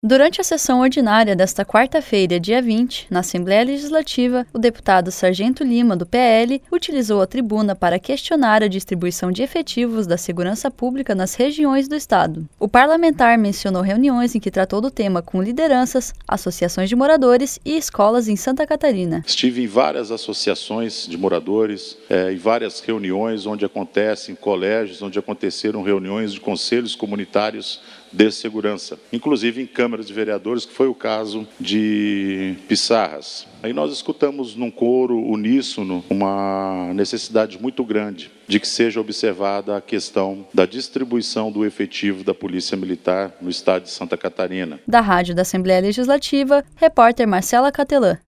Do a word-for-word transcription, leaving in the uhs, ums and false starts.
Durante a sessão ordinária desta quarta-feira, dia vinte, na Assembleia Legislativa, o deputado Sargento Lima, do P L, utilizou a tribuna para questionar a distribuição de efetivos da segurança pública nas regiões do estado. O parlamentar mencionou reuniões em que tratou do tema com lideranças, associações de moradores e escolas em Santa Catarina. Estive em várias associações de moradores, é, em várias reuniões onde acontecem colégios, onde aconteceram reuniões de conselhos comunitários de segurança, inclusive em câmaras de vereadores, que foi o caso de Pissarras. Aí nós escutamos num coro uníssono uma necessidade muito grande de que seja observada a questão da distribuição do efetivo da Polícia Militar no estado de Santa Catarina. Da Rádio da Assembleia Legislativa, repórter Marcela Catelã.